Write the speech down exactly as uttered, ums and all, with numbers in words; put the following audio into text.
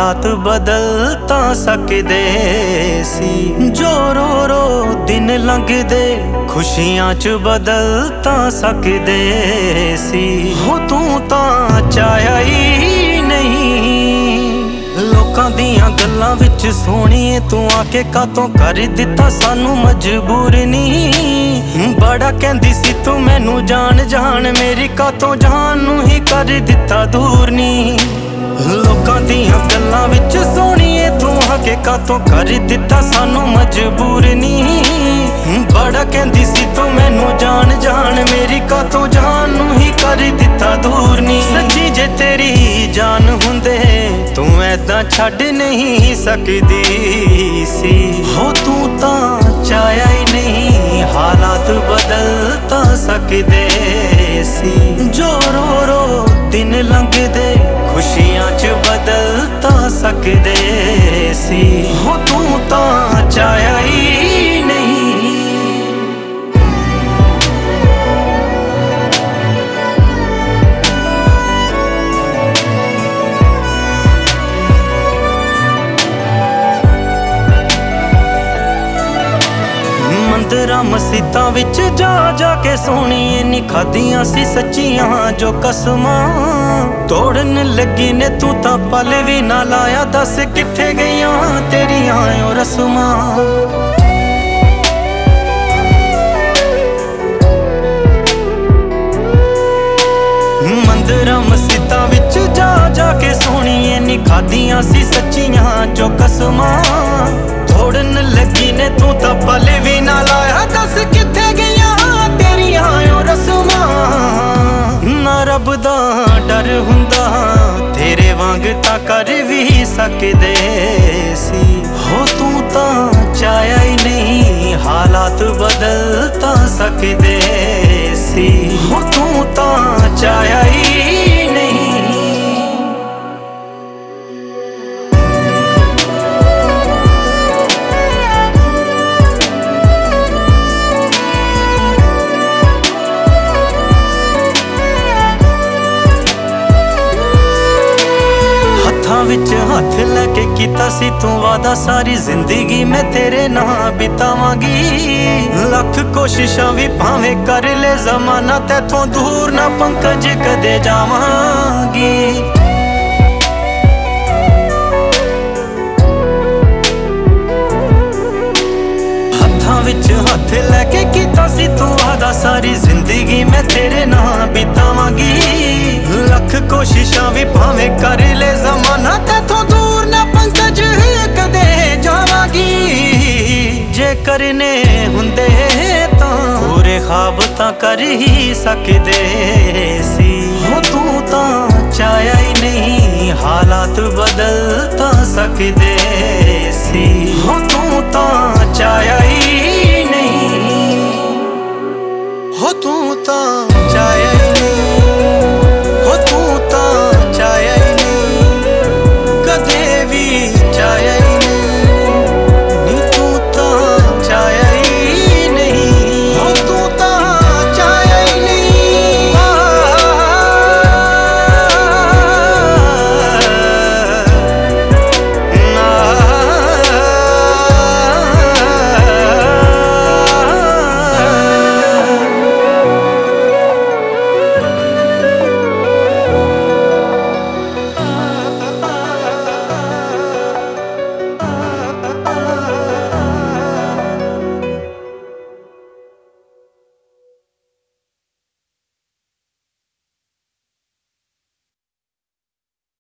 हालात बदल तां सकदे सी। जो रो रो दिन लंघदे खुशियां च बदल तां सकदे सी। हो तू तां चाया ही नहीं लोकां दियां गल्लां विच सोहणीए, तू आके कातों कर दिता सानू मजबूर नी। बड़ा कहंदी सी तू मैनू जान जान, मेरी कातों जान नू ही कर दिता दूर नी। लोकां दियां गल्लां विच सोहणीए, तू आके कातों कर दिता सानू मजबूर नी। बड़ा कहंदी सी तू मैनू जान जान, मेरी कातों जान नू ही कर दिता दूर नी। सच्ची जे तेरी जान हुंदे तू ऐदां छड्ड नहीं सकदी सी। हो तू तां चाया ही नहीं हालात बदल तां सकदे सी। जो रो रो दिन लंघदे खुशियां च बदल तां सकदे सी। हो तू तां चाया ही नहीं। मंदिरां मसीतां विच जा जा के सोहणीए नी खादियां सी सच्चियां जो कसमां। तोड़न लगी ने तू तां पल भी ना लाया, दस कित्थे गईयां तेरियां ओ रस्मां। मंदिरां मसीतां विच जा जा के सोहणीए नी खादियां सी सच्चियां जो कसमां। तोड़न लगी ने तू तां पल भी ना लाया, दस कित्थे गईयां तेरियां ओ रस्मां। ना रब दा डर हुंदा तेरे वांग तां कर भी सकदे सी। हो तू तां चाया ही नहीं हालात बदल तां सकदे सी। हो तू तां चाया ही नहीं। विच हथ लैके कीता सी तू वादा, सारी जिंदगी मैं तेरे नां बितावांगी। लख कोशिशां भी भावें कर ले जमाना, तैथों दूर ना पंकज कदे जावांगी। हत्थां विच हथ लैके कीता सी तू वादा, सारी जिंदगी मैं तेरे नां बितावांगी। लख कोशिशां भी भावें कर ले जमाना, तैथों दूर ना पंकज कदे जावांगी। जे करने हुंदे तां पूरे ख्वाब तां कर ही सकदे सी। हो तू तां चाया ही नहीं हालात बदल तां सकदे सी। हो तू तां चाया ही नहीं। हो तू तां